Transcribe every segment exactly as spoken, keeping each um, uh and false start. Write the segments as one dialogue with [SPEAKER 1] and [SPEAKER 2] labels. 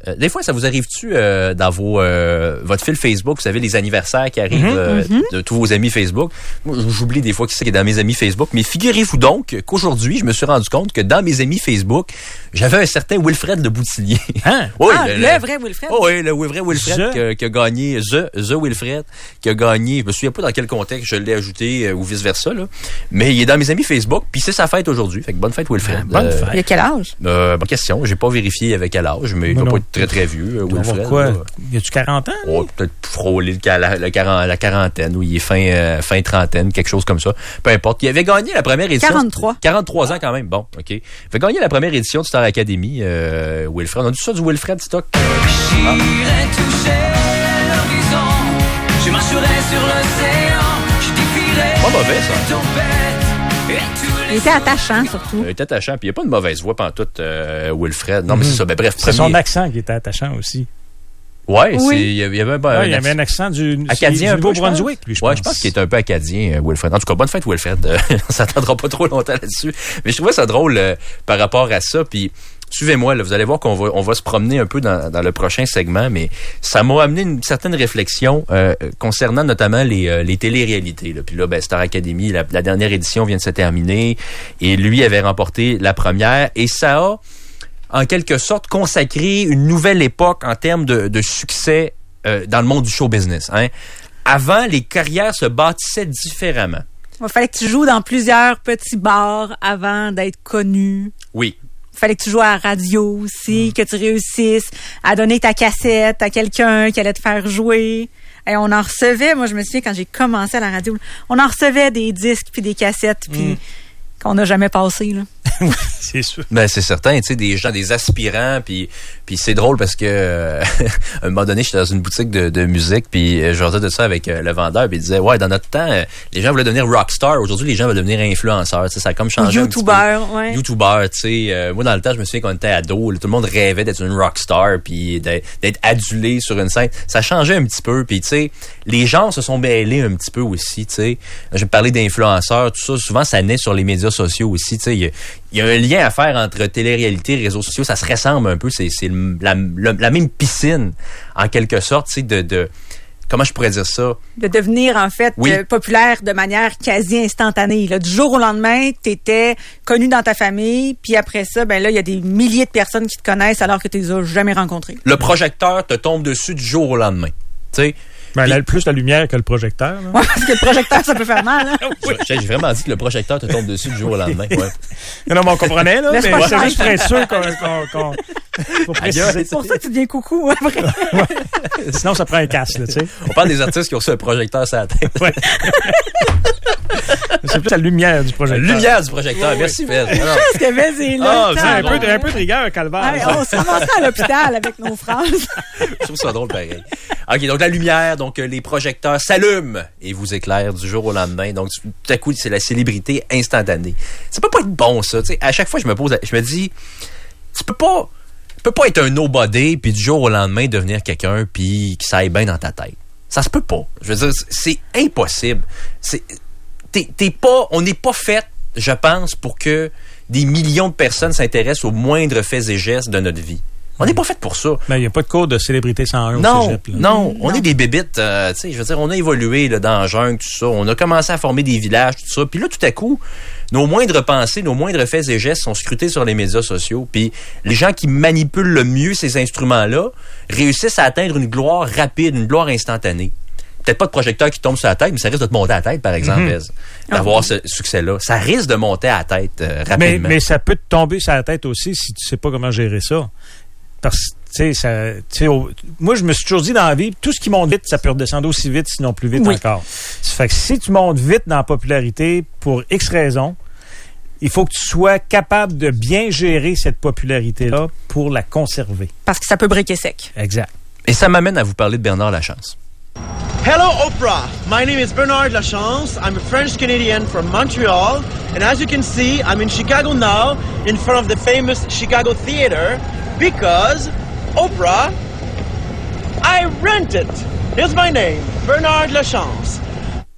[SPEAKER 1] Euh, des fois, ça vous arrive-tu euh, dans vos euh, votre fil Facebook, vous savez, les anniversaires qui arrivent mm-hmm, euh, mm-hmm. de tous vos amis Facebook. Moi, j'oublie des fois qui c'est qui est dans mes amis Facebook, mais figurez-vous donc qu'aujourd'hui, je me suis rendu compte que dans mes amis Facebook, j'avais un certain Wilfred Le Boutillier.
[SPEAKER 2] Hein?
[SPEAKER 1] Oui,
[SPEAKER 3] ah,
[SPEAKER 1] le,
[SPEAKER 3] le,
[SPEAKER 1] le
[SPEAKER 3] vrai Wilfred.
[SPEAKER 1] Oh oui, le vrai Wilfred
[SPEAKER 2] The.
[SPEAKER 1] qui, a, qui a gagné, The, The Wilfred, qui a gagné, je me souviens pas dans quel contexte je l'ai ajouté euh, ou vice-versa, là, mais il est dans mes amis Facebook, puis c'est sa fête aujourd'hui. Fait que bonne fête, Wilfred.
[SPEAKER 2] Ah, bonne fête.
[SPEAKER 3] Il a quel âge?
[SPEAKER 1] Euh, bonne question. J'ai pas vérifié avec quel âge, mais il doit pas être très, très vieux, euh, Wilfred.
[SPEAKER 2] Quoi?
[SPEAKER 1] Là.
[SPEAKER 2] Y a-tu quarante ans?
[SPEAKER 1] Oh, peut-être frôler le, la, la, la, la quarantaine, ou il est fin, euh, fin trentaine, quelque chose comme ça. Peu importe. Il avait gagné la première édition.
[SPEAKER 3] quarante-trois.
[SPEAKER 1] quarante-trois ans quand même. Bon, OK. Il avait gagné la première édition du Star Academy, euh, Wilfred. On a dit ça du Wilfred Stock.
[SPEAKER 4] J'irai toucher l'horizon, je marcherai sur l'océan, je défierai
[SPEAKER 1] pas mauvais, ça.
[SPEAKER 4] tempêtes et tous les
[SPEAKER 3] Il était attachant, surtout.
[SPEAKER 1] Il était attachant, puis il n'y a pas de mauvaise voix pantoute, euh, Wilfred. Non, mais
[SPEAKER 2] Mm-hmm.
[SPEAKER 1] c'est ça. Ben, bref,
[SPEAKER 2] C'est
[SPEAKER 1] premier...
[SPEAKER 2] son accent qui était attachant aussi.
[SPEAKER 1] Ouais,
[SPEAKER 3] Oui.
[SPEAKER 1] c'est, il y avait un,
[SPEAKER 2] Ouais,
[SPEAKER 1] un
[SPEAKER 2] il y avait
[SPEAKER 1] accent
[SPEAKER 2] un accent du,
[SPEAKER 1] acadien,
[SPEAKER 2] du Nouveau-Brunswick, lui, je
[SPEAKER 1] ouais,
[SPEAKER 2] pense.
[SPEAKER 1] je pense qu'il est un peu acadien, euh, Wilfred. En tout cas, bonne fête, Wilfred. Euh, on s'attendra pas trop longtemps là-dessus. Mais je trouvais ça drôle euh, par rapport à ça. Puis, suivez-moi, là, vous allez voir qu'on va, on va se promener un peu dans, dans le prochain segment, mais ça m'a amené une certaine réflexion euh, concernant notamment les, euh, les télé-réalités. Là. Puis là, ben, Star Academy, la, la dernière édition vient de se terminer, et lui avait remporté la première, et ça a, en quelque sorte, consacré une nouvelle époque en termes de, de succès euh, dans le monde du show business. Hein. Avant, les carrières se bâtissaient différemment.
[SPEAKER 3] Il fallait que tu joues dans plusieurs petits bars avant d'être connu.
[SPEAKER 1] Oui.
[SPEAKER 3] Il fallait que tu joues à la radio aussi, mm. que tu réussisses à donner ta cassette à quelqu'un qui allait te faire jouer. Et on en recevait, moi je me souviens quand j'ai commencé à la radio, on en recevait des disques puis des cassettes puis mm. qu'on n'a jamais passé, là.
[SPEAKER 2] Oui, c'est sûr.
[SPEAKER 1] Ben, c'est certain, tu sais, des gens, des aspirants, puis puis c'est drôle parce que euh, à un moment donné, j'étais dans une boutique de, de musique, puis euh, je jasais de ça avec euh, le vendeur, puis il disait, ouais, dans notre temps, euh, les gens voulaient devenir rockstar. Aujourd'hui, les gens veulent devenir influenceurs. Tu sais, ça a comme changé un petit peu.
[SPEAKER 3] YouTuber, ouais.
[SPEAKER 1] YouTuber, tu sais. Euh, moi, dans le temps, je me souviens qu'on était ados, là, tout le monde rêvait d'être une rockstar, puis d'être, d'être adulé sur une scène. Ça changeait un petit peu, puis tu sais, les gens se sont mêlés un petit peu aussi, tu sais. Je vais parler d'influenceurs, tout ça. Souvent, ça naît sur les médias sociaux aussi, tu sais. Il y a, il y a un lien à faire entre télé-réalité et réseaux sociaux. Ça se ressemble un peu. C'est, c'est la, la, la même piscine, en quelque sorte, tu sais, de, de... Comment je pourrais dire ça?
[SPEAKER 3] De devenir, en fait,
[SPEAKER 1] oui.
[SPEAKER 3] euh, populaire de manière quasi instantanée. Là, du jour au lendemain, tu étais connu dans ta famille, puis après ça, ben là, il y a des milliers de personnes qui te connaissent alors que tu les as jamais rencontrées.
[SPEAKER 1] Le projecteur te tombe dessus du jour au lendemain. Tu sais?
[SPEAKER 2] Ben, elle a plus la lumière que le projecteur. Là.
[SPEAKER 3] Ouais, parce que le projecteur, ça peut faire mal. Hein?
[SPEAKER 1] Oui. J'ai vraiment dit que le projecteur te tombe dessus du jour au lendemain. Ouais.
[SPEAKER 2] Non, mais on comprenait, là.
[SPEAKER 3] Laisse
[SPEAKER 2] Mais
[SPEAKER 3] pas
[SPEAKER 2] c'est
[SPEAKER 3] faire.
[SPEAKER 2] juste pour être sûr qu'on... qu'on, qu'on faut préciser.
[SPEAKER 3] C'est pour ça que tu deviens coucou après.
[SPEAKER 2] Ouais. Sinon, ça prend un casque, là, tu sais.
[SPEAKER 1] On parle des artistes qui ont reçu un projecteur sur la tête.
[SPEAKER 2] Ouais. C'est plus la lumière du projecteur.
[SPEAKER 1] La lumière du projecteur. Merci, Fred.
[SPEAKER 3] Qu'est-ce que Fez, c'est là.
[SPEAKER 1] Oh,
[SPEAKER 2] C'est un peu, de, un peu de rigueur, Calvaire.
[SPEAKER 3] Ouais, on se ramassait à l'hôpital avec nos phrases.
[SPEAKER 1] Je trouve ça drôle pareil. OK, donc la lumière, donc euh, les projecteurs s'allument et vous éclairent du jour au lendemain. Donc tout à coup, c'est la célébrité instantanée. Ça peut pas être bon, ça. T'sais, à chaque fois, je me pose, je me dis, tu peux pas, tu peux pas être un nobody puis du jour au lendemain devenir quelqu'un puis que ça aille bien dans ta tête. Ça se peut pas. Je veux dire, c'est impossible. C'est, t'es, t'es pas, on n'est pas fait, je pense, pour que des millions de personnes s'intéressent aux moindres faits et gestes de notre vie. On n'est pas fait pour ça.
[SPEAKER 2] Mais il n'y a pas de cours de célébrité cent un
[SPEAKER 1] non,
[SPEAKER 2] au cégep. Là.
[SPEAKER 1] Non, on
[SPEAKER 3] non.
[SPEAKER 1] est des bébites. Euh, tu sais, je veux dire, on a évolué là, dans la jungle, tout ça. On a commencé à former des villages, tout ça. Puis là, tout à coup, nos moindres pensées, nos moindres faits et gestes sont scrutés sur les médias sociaux. Puis les gens qui manipulent le mieux ces instruments-là réussissent à atteindre une gloire rapide, une gloire instantanée. Peut-être pas de projecteur qui tombe sur la tête, mais ça risque de te monter à la tête, par exemple, mm-hmm. d'avoir oh. ce succès-là. Ça risque de monter à la tête euh, rapidement.
[SPEAKER 2] Mais, mais ça peut te tomber sur la tête aussi si tu sais pas comment gérer ça. Parce que, tu sais, ça, tu sais, au, moi, je me suis toujours dit dans la vie, tout ce qui monte vite, ça peut redescendre aussi vite, sinon plus vite oui. encore. Ça fait que si tu montes vite dans la popularité pour X raisons, il faut que tu sois capable de bien gérer cette popularité-là pour la conserver.
[SPEAKER 3] Parce que ça peut briquer sec.
[SPEAKER 2] Exact.
[SPEAKER 1] Et ça m'amène à vous parler de Bernard Lachance.
[SPEAKER 5] Hello, Oprah. My name is Bernard Lachance. I'm a French-Canadian from Montreal. And as you can see, I'm in Chicago now, in front of the famous Chicago Theater, because, Oprah, I rent it. Here's my name, Bernard Lachance.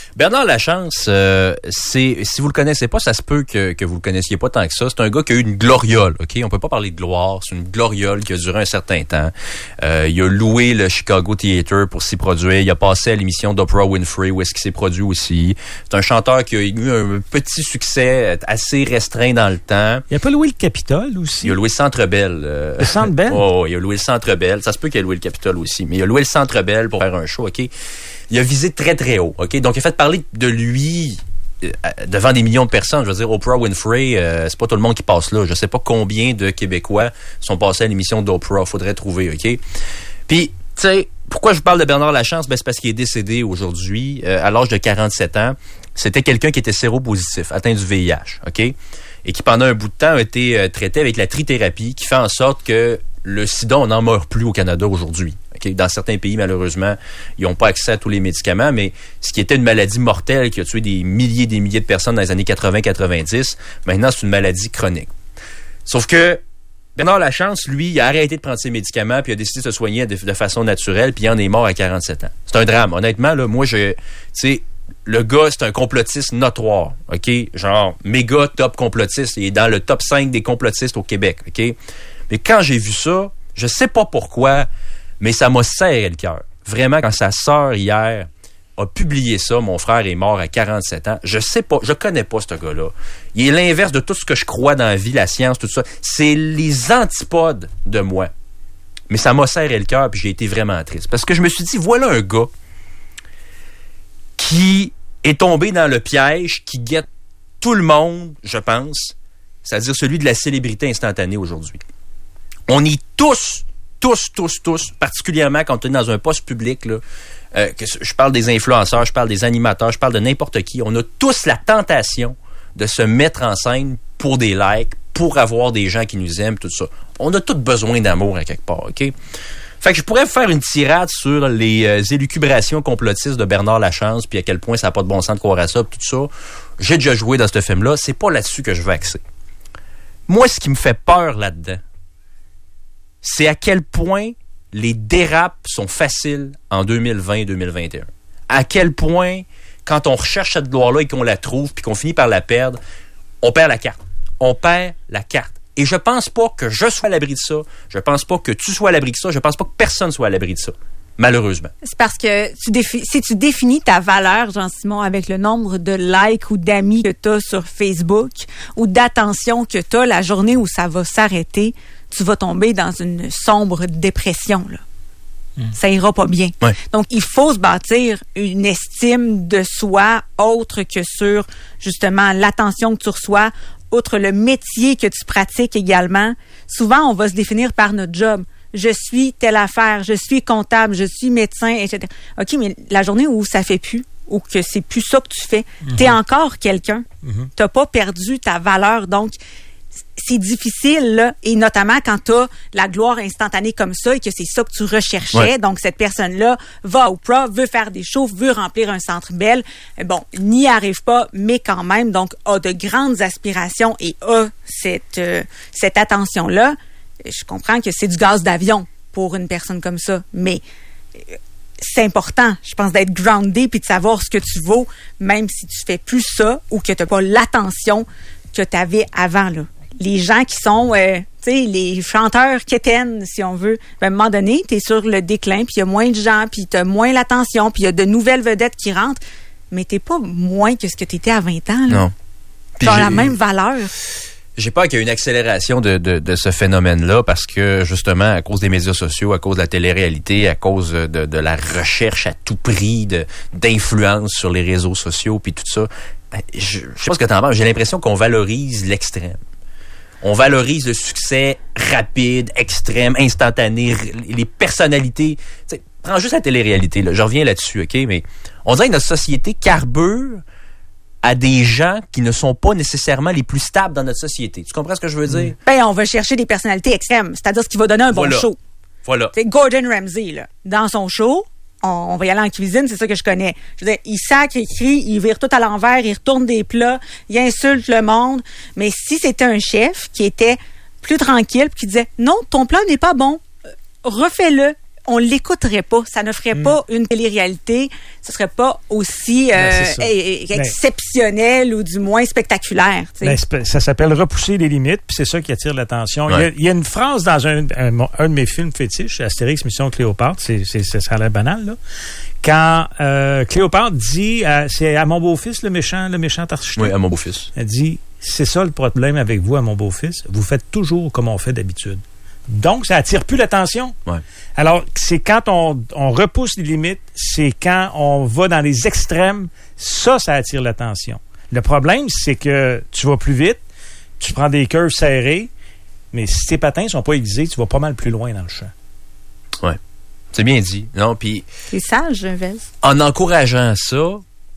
[SPEAKER 1] Bernard Lachance, euh, c'est si vous le connaissez pas, ça se peut que, que vous le connaissiez pas tant que ça. C'est un gars qui a eu une gloriole, ok? On peut pas parler de gloire, c'est une gloriole qui a duré un certain temps. Euh, il a loué le Chicago Theatre pour s'y produire. Il a passé à l'émission d'Oprah Winfrey où est-ce qu'il s'est produit aussi. C'est un chanteur qui a eu un petit succès assez restreint dans le temps.
[SPEAKER 2] Il a pas loué le Capitole aussi?
[SPEAKER 1] Il a loué le Centre Bell. Euh...
[SPEAKER 2] Le Centre Bell?
[SPEAKER 1] Oh, il a loué le Centre Bell. Ça se peut qu'il ait loué le Capitole aussi, mais il a loué le Centre Bell pour faire un show, ok? Il a visé très, très haut, OK? Donc, il a fait parler de lui euh, devant des millions de personnes. Je veux dire, Oprah Winfrey, euh, c'est pas tout le monde qui passe là. Je sais pas combien de Québécois sont passés à l'émission d'Oprah. Faudrait trouver, OK? Puis, tu sais, pourquoi je parle de Bernard Lachance? Ben, c'est parce qu'il est décédé aujourd'hui, euh, à l'âge de quarante-sept ans. C'était quelqu'un qui était séropositif, atteint du V I H, OK? Et qui, pendant un bout de temps, a été euh, traité avec la trithérapie, qui fait en sorte que le sida, on n'en meurt plus au Canada aujourd'hui. Okay? Dans certains pays, malheureusement, ils n'ont pas accès à tous les médicaments, mais ce qui était une maladie mortelle qui a tué des milliers et des milliers de personnes dans les années quatre-vingts quatre-vingt-dix, maintenant, c'est une maladie chronique. Sauf que Bernard Lachance, lui, il a arrêté de prendre ses médicaments, puis il a décidé de se soigner de, de façon naturelle, puis il en est mort à quarante-sept ans. C'est un drame. Honnêtement, là, moi, je... Tu sais, le gars, c'est un complotiste notoire, OK? Genre, méga top complotiste. Il est dans le top cinq des complotistes au Québec, OK? Mais quand j'ai vu ça, je sais pas pourquoi, mais ça m'a serré le cœur. Vraiment, quand sa sœur, hier, a publié ça, mon frère est mort à quarante-sept ans, je sais pas, je connais pas ce gars-là. Il est l'inverse de tout ce que je crois dans la vie, la science, tout ça. C'est les antipodes de moi. Mais ça m'a serré le cœur, puis j'ai été vraiment triste. Parce que je me suis dit, voilà un gars qui est tombé dans le piège qui guette tout le monde, je pense, c'est-à-dire celui de la célébrité instantanée aujourd'hui. On est tous, tous, tous, tous, particulièrement quand on est dans un poste public, là, euh, que je parle des influenceurs, je parle des animateurs, je parle de n'importe qui, on a tous la tentation de se mettre en scène pour des likes, pour avoir des gens qui nous aiment, tout ça. On a tous besoin d'amour à quelque part, OK? Fait que je pourrais faire une tirade sur les euh, élucubrations complotistes de Bernard Lachance, puis à quel point ça n'a pas de bon sens de croire à ça, tout ça. J'ai déjà joué dans ce film-là, c'est pas là-dessus que je veux axer. Moi, ce qui me fait peur là-dedans, c'est à quel point les dérapes sont faciles en deux mille vingt et deux mille vingt et un. À quel point, quand on recherche cette gloire-là et qu'on la trouve, puis qu'on finit par la perdre, on perd la carte. On perd la carte. Et je pense pas que je sois à l'abri de ça. Je pense pas que tu sois à l'abri de ça. Je pense pas que personne soit à l'abri de ça. Malheureusement. C'est
[SPEAKER 3] parce que tu défi- si tu définis ta valeur, Jean-Simon, avec le nombre de likes ou d'amis que tu as sur Facebook ou d'attention que tu as la journée où ça va s'arrêter, tu vas tomber dans une sombre dépression, là. Mmh. Ça ira pas bien.
[SPEAKER 1] Ouais.
[SPEAKER 3] Donc, il faut se bâtir une estime de soi autre que sur, justement, l'attention que tu reçois, outre le métier que tu pratiques également. Souvent, on va se définir par notre job. Je suis telle affaire, je suis comptable, je suis médecin, et cetera. OK, mais la journée où ça fait plus, ou que c'est plus ça que tu fais, mmh. t'es encore quelqu'un. Mmh. T'as pas perdu ta valeur. Donc, c'est difficile, là, et notamment quand tu as la gloire instantanée comme ça et que c'est ça que tu recherchais. Ouais. Donc, cette personne-là va à Oprah, veut faire des shows, veut remplir un Centre Bell. Bon, n'y arrive pas, mais quand même, donc, a de grandes aspirations et a cette, euh, cette attention-là. Je comprends que c'est du gaz d'avion pour une personne comme ça, mais euh, c'est important, je pense, d'être groundé puis de savoir ce que tu vaux, même si tu fais plus ça ou que tu n'as pas l'attention que tu avais avant, là. Les gens qui sont, euh, tu sais, les chanteurs quétaines, si on veut, ben, à un moment donné, tu es sur le déclin, puis il y a moins de gens, puis tu as moins l'attention, puis il y a de nouvelles vedettes qui rentrent, mais tu n'es pas moins que ce que tu étais à vingt ans. Là.
[SPEAKER 1] Non.
[SPEAKER 3] Tu as la même valeur.
[SPEAKER 1] J'ai peur qu'il y ait une accélération de, de, de ce phénomène-là parce que, justement, à cause des médias sociaux, à cause de la télé-réalité, à cause de, de la recherche à tout prix de, d'influence sur les réseaux sociaux, puis tout ça, je, je sais pas ce que t'en penses, j'ai l'impression qu'on valorise l'extrême. On valorise le succès rapide, extrême, instantané, les personnalités. T'sais, prends juste la télé-réalité, là. Je reviens là-dessus, OK? Mais on dirait que notre société carbure à des gens qui ne sont pas nécessairement les plus stables dans notre société. Tu comprends ce que je veux dire?
[SPEAKER 3] Ben, on va chercher des personnalités extrêmes, c'est-à-dire ce qui va donner un
[SPEAKER 1] voilà.
[SPEAKER 3] bon show.
[SPEAKER 1] Voilà.
[SPEAKER 3] C'est Gordon Ramsay, là. Dans son show, on, on va y aller en cuisine, c'est ça que je connais. Je veux dire, il sacre, il crie, il vire tout à l'envers, il retourne des plats, il insulte le monde. Mais si c'était un chef qui était plus tranquille, qui disait, non, ton plat n'est pas bon, refais-le, on l'écouterait pas. Ça ne ferait mm. pas une télé-réalité. Ce serait pas aussi euh,
[SPEAKER 2] ben,
[SPEAKER 3] é- exceptionnel ben, ou du moins spectaculaire.
[SPEAKER 2] Ben, ça s'appelle repousser les limites, puis c'est ça qui attire l'attention. Ouais. Il, y a, il y a une phrase dans un, un, un de mes films fétiches, Astérix Mission Cléopâtre, c'est, c'est, ça a l'air banal, là. Quand euh, Cléopâtre dit, à, c'est à mon beau-fils, le méchant, le méchant architecte.
[SPEAKER 1] Oui, à mon beau-fils.
[SPEAKER 2] Elle dit, c'est ça le problème avec vous, à mon beau-fils. Vous faites toujours comme on fait d'habitude. Donc, ça attire plus l'attention.
[SPEAKER 1] Ouais.
[SPEAKER 2] Alors, c'est quand on, on repousse les limites, c'est quand on va dans les extrêmes, ça, ça attire l'attention. Le problème, c'est que tu vas plus vite, tu prends des curves serrées, mais si tes patins sont pas aiguisés, tu vas pas mal plus loin dans le champ.
[SPEAKER 1] Ouais. C'est bien dit. Non, puis.
[SPEAKER 3] C'est sage, Vez.
[SPEAKER 1] En encourageant ça,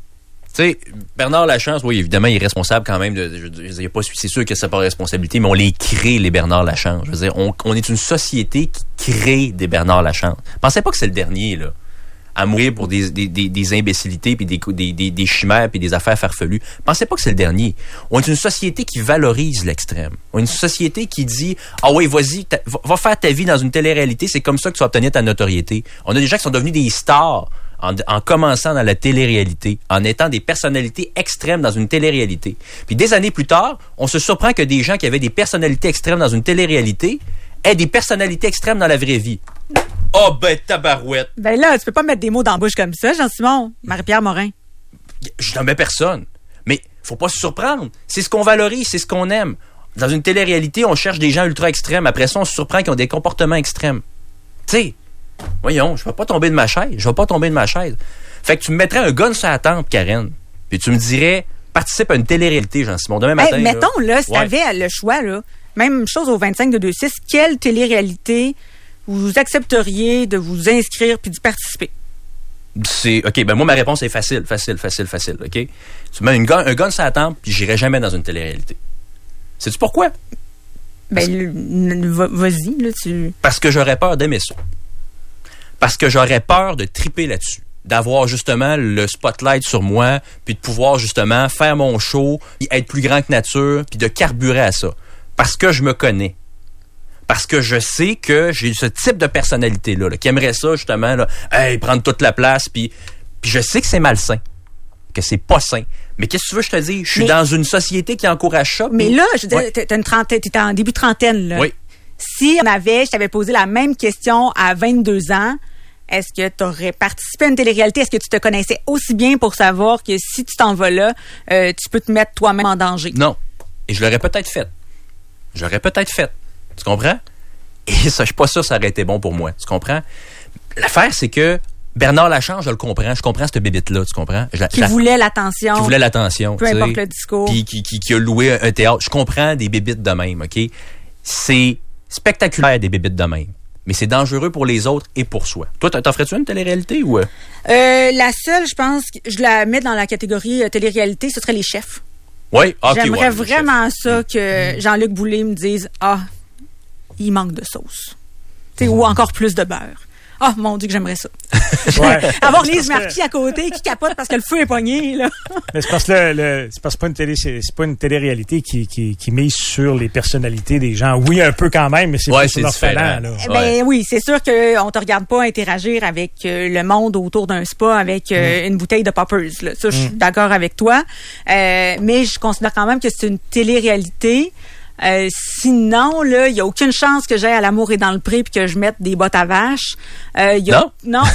[SPEAKER 1] tu sais, Bernard Lachance, oui, évidemment, il est responsable quand même. De, je, je, je, pas, c'est sûr que c'est pas responsabilité, mais on les crée, les Bernard Lachance. Je veux dire, on, on est une société qui crée des Bernard Lachance. Pensez pas que c'est le dernier, là, à mourir pour des, des, des, des imbécilités, puis des, des, des, des chimères, puis des affaires farfelues. Pensez pas que c'est le dernier. On est une société qui valorise l'extrême. On est une société qui dit, ah oui, vas-y, va, va faire ta vie dans une télé-réalité, c'est comme ça que tu vas obtenir ta notoriété. On a des gens qui sont devenus des stars En, en commençant dans la télé-réalité, en étant des personnalités extrêmes dans une télé-réalité. Puis des années plus tard, on se surprend que des gens qui avaient des personnalités extrêmes dans une télé-réalité aient des personnalités extrêmes dans la vraie vie. Oh ben tabarouette!
[SPEAKER 3] Ben là, tu peux pas mettre des mots dans la bouche comme ça, Jean-Simon. Marie-Pierre Morin.
[SPEAKER 1] Je n'en mets personne. Mais faut pas se surprendre. C'est ce qu'on valorise, c'est ce qu'on aime. Dans une télé-réalité, on cherche des gens ultra extrêmes. Après ça, on se surprend qu'ils ont des comportements extrêmes. Tu sais, voyons, je vais pas tomber de ma chaise. Je vais pas tomber de ma chaise. Fait que tu me mettrais un gun sur la tempe, Karen, puis tu me dirais, participe à une télé-réalité, Jean-Simon, demain matin.
[SPEAKER 3] Hey, mettons, là, si
[SPEAKER 1] ouais.
[SPEAKER 3] t'avais le choix, là, même chose au vingt-cinq de deux six, quelle télé-réalité vous accepteriez de vous inscrire puis d'y participer?
[SPEAKER 1] C'est, OK, ben moi, ma réponse est facile, facile, facile, facile, OK? Tu mets une gun, un gun sur la tempe, puis j'irai jamais dans une télé-réalité. Sais-tu pourquoi?
[SPEAKER 3] Ben, le, vas-y, là, tu...
[SPEAKER 1] Parce que j'aurais peur d'aimer ça. Parce que j'aurais peur de triper là-dessus. D'avoir justement le spotlight sur moi, puis de pouvoir justement faire mon show, puis être plus grand que nature, puis de carburer à ça. Parce que je me connais. Parce que je sais que j'ai ce type de personnalité-là, là, qui aimerait ça justement, là, hey, prendre toute la place, puis, puis je sais que c'est malsain, que c'est pas sain. Mais qu'est-ce que tu veux que je te dise? Je suis mais, dans une société qui encourage ça.
[SPEAKER 3] Mais
[SPEAKER 1] puis,
[SPEAKER 3] là, je ouais. t'es une trentaine, t'es en début de trentaine, là.
[SPEAKER 1] Oui.
[SPEAKER 3] Si on avait, je t'avais posé la même question à vingt-deux ans, est-ce que tu aurais participé à une télé-réalité? Est-ce que tu te connaissais aussi bien pour savoir que si tu t'en vas là, euh, tu peux te mettre toi-même en danger?
[SPEAKER 1] Non. Et je l'aurais peut-être fait. J'aurais peut-être fait. Tu comprends? Et ça, je suis pas sûr que ça aurait été bon pour moi. Tu comprends? L'affaire, c'est que Bernard Lachance, je le comprends. Je comprends cette bébite-là, tu comprends? Je la,
[SPEAKER 3] qui
[SPEAKER 1] la,
[SPEAKER 3] voulait l'attention.
[SPEAKER 1] Qui voulait l'attention.
[SPEAKER 3] Peu importe le discours.
[SPEAKER 1] Qui, qui, qui, qui a loué un théâtre. Je comprends des bébites de même, OK? C'est spectaculaire, des bébites de même. Mais c'est dangereux pour les autres et pour soi. Toi, t'en ferais-tu une télé-réalité ou... Euh,
[SPEAKER 3] la seule, je pense, je la mets dans la catégorie euh, télé-réalité, ce serait les chefs.
[SPEAKER 1] Oui, OK.
[SPEAKER 3] J'aimerais
[SPEAKER 1] ouais,
[SPEAKER 3] vraiment ça que Jean-Luc Boulay me dise « Ah, il manque de sauce. » T'sais, ou encore plus de beurre. Ah, oh, mon Dieu, que j'aimerais ça. Ouais. Avoir Lise Marquis à côté qui capote parce que le feu est pogné, là.
[SPEAKER 2] Mais c'est parce que le, le, c'est parce que c'est pas une télé, c'est, c'est pas une télé-réalité qui, qui, qui mise sur les personnalités des gens. Oui, un peu quand même, mais c'est
[SPEAKER 1] ouais,
[SPEAKER 2] sur leur talent, là.
[SPEAKER 3] Eh ben oui, c'est sûr qu'on te regarde pas interagir avec euh, le monde autour d'un spa avec euh, mm. une bouteille de poppers, là. Ça, je suis mm. d'accord avec toi. Euh, mais je considère quand même que c'est une télé-réalité. Euh, sinon, là, il n'y a aucune chance que j'aille à L'amour est dans le pré puis que je mette des bottes à vache. Euh, y a,
[SPEAKER 1] non?
[SPEAKER 3] Non.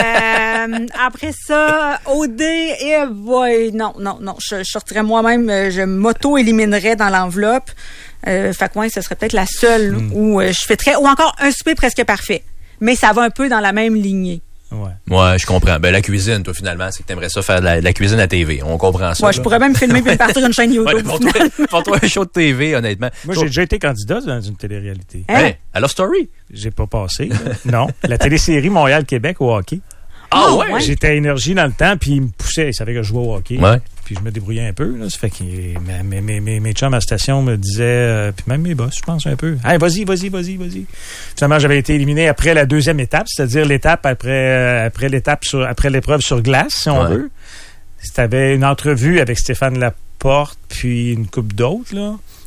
[SPEAKER 3] Euh, après ça, O D, et boy, non, non, non. Je, je sortirais moi-même, je m'auto-éliminerais dans l'enveloppe. Euh, fait que ouais, ce serait peut-être la seule mm. où euh, je fêterais, ou encore un souper presque parfait. Mais ça va un peu dans la même lignée.
[SPEAKER 2] Ouais.
[SPEAKER 1] Ouais, je comprends. Ben, la cuisine, toi, finalement, c'est que t'aimerais ça faire de la, de la cuisine à T V. On comprend ça.
[SPEAKER 3] Ouais, je pourrais même filmer puis partir une chaîne YouTube.
[SPEAKER 1] Ouais, pour, toi, pour toi, un show de T V, honnêtement.
[SPEAKER 2] Moi, j'ai déjà été candidat dans une télé-réalité.
[SPEAKER 1] Hein? Hey, à Love Story?
[SPEAKER 2] J'ai pas passé. Non. La télésérie Montréal-Québec au hockey.
[SPEAKER 1] Ah ouais?
[SPEAKER 2] ouais? J'étais à Énergie dans le temps, puis il me poussait. Il savait que je jouais au hockey.
[SPEAKER 1] Ouais.
[SPEAKER 2] Puis je me débrouillais un peu. Là. Ça fait que mes, mes, mes, mes chums à la station me disaient, euh, puis même mes boss, je pense un peu, hey, vas-y, vas-y, vas-y, vas-y. Finalement, j'avais été éliminé après la deuxième étape, c'est-à-dire l'étape après, euh, après l'étape sur, après l'épreuve sur glace, si on ouais. veut. C'était une entrevue avec Stéphane Laporte, puis une couple d'autres, là.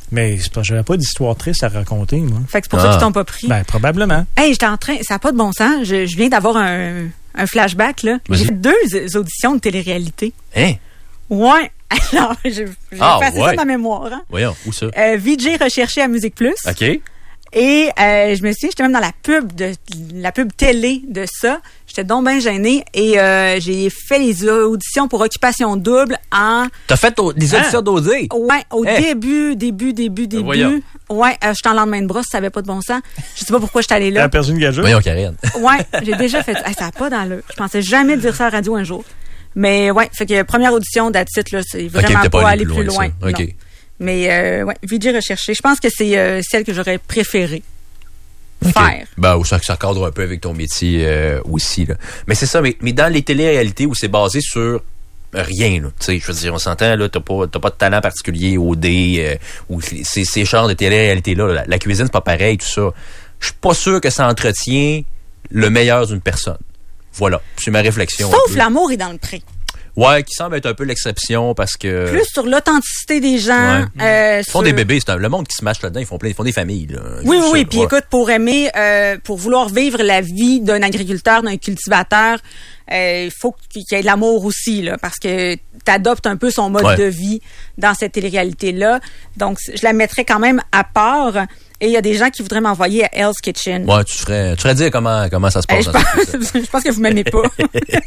[SPEAKER 2] Mais c'est parce que j'avais pas d'histoire triste à raconter, moi.
[SPEAKER 3] Fait que c'est pour
[SPEAKER 1] Ah.
[SPEAKER 3] ça qu'ils t'ont pas pris.
[SPEAKER 2] Ben, probablement.
[SPEAKER 3] Hey, j'étais en train, ça n'a pas de bon sens. Je, je viens d'avoir un, un flashback, là.
[SPEAKER 1] Vas-y.
[SPEAKER 3] J'ai fait deux auditions de télé-réalité.
[SPEAKER 1] Hein?
[SPEAKER 3] Ouais. Alors, j'ai j'ai
[SPEAKER 1] Ah,
[SPEAKER 3] effacé
[SPEAKER 1] ouais.
[SPEAKER 3] ça de ma mémoire. Hein.
[SPEAKER 1] Voyons, où ça?
[SPEAKER 3] Euh, V J recherché à Musique Plus.
[SPEAKER 1] OK.
[SPEAKER 3] Et euh, je me suis, j'étais même dans la pub de la pub télé de ça. J'étais donc bien gênée et euh, j'ai fait les auditions pour Occupation Double en
[SPEAKER 1] T'as fait au- des auditions
[SPEAKER 2] Ah.
[SPEAKER 1] d'Osée?
[SPEAKER 3] ouais au
[SPEAKER 1] Hey.
[SPEAKER 3] début, début, début, début.
[SPEAKER 1] voyons.
[SPEAKER 3] Ouais, euh, j'étais en lendemain de brosse, ça avait pas de bon sens. Je sais pas pourquoi j'étais allée
[SPEAKER 2] T'as
[SPEAKER 3] là.
[SPEAKER 2] perdu une gageuse?
[SPEAKER 1] Voyons, Karen.
[SPEAKER 3] Ouais, j'ai déjà fait. Hey, ça n'a pas dans le. Je pensais jamais dire ça à la radio un jour. Mais ouais, fait que première audition d'Atit, là, c'est vraiment
[SPEAKER 1] t'es
[SPEAKER 3] pas,
[SPEAKER 1] pas
[SPEAKER 3] aller
[SPEAKER 1] allé
[SPEAKER 3] plus
[SPEAKER 1] plus
[SPEAKER 3] loin.
[SPEAKER 1] loin que ça. OK.
[SPEAKER 3] non. Mais euh, ouais, V J recherché. Je pense que c'est euh, celle que j'aurais préféré faire.
[SPEAKER 1] Ben, ou ça, ça cadre un peu avec ton métier euh, aussi. Là. Mais c'est ça, mais, mais dans les téléréalités où c'est basé sur rien, là, tu sais, je veux dire, on s'entend, là, t'as pas, t'as pas de talent particulier au dé, euh, ou ces, ces genres de téléréalités-là, là, la, la cuisine, c'est pas pareil, tout ça. Je suis pas sûr que ça entretient le meilleur d'une personne. Voilà, c'est ma réflexion. un
[SPEAKER 3] Sauf
[SPEAKER 1] peu.
[SPEAKER 3] l'amour est dans le pré.
[SPEAKER 1] Ouais, qui semble être un peu l'exception parce que...
[SPEAKER 3] Plus sur l'authenticité des gens.
[SPEAKER 1] Ouais.
[SPEAKER 3] euh,
[SPEAKER 1] Ils font
[SPEAKER 3] sur-
[SPEAKER 1] des bébés, c'est un- le monde qui se mâche là-dedans, ils font plein, ils font des familles. Là.
[SPEAKER 3] Oui, oui,
[SPEAKER 1] Ça,
[SPEAKER 3] oui. Puis
[SPEAKER 1] ouais.
[SPEAKER 3] écoute, pour aimer, euh, pour vouloir vivre la vie d'un agriculteur, d'un cultivateur, euh, il faut qu'il y ait de l'amour aussi, là, parce que tu adoptes un peu son mode
[SPEAKER 1] Ouais.
[SPEAKER 3] de vie dans cette télé-réalité-là. Donc, je la mettrais quand même à part. Et il y a des gens qui voudraient m'envoyer à Hell's Kitchen.
[SPEAKER 1] Ouais, tu ferais, tu ferais dire comment, comment ça se
[SPEAKER 3] Euh,
[SPEAKER 1] passe.
[SPEAKER 3] je,
[SPEAKER 1] dans cette
[SPEAKER 3] pense, je pense que vous m'aimez pas.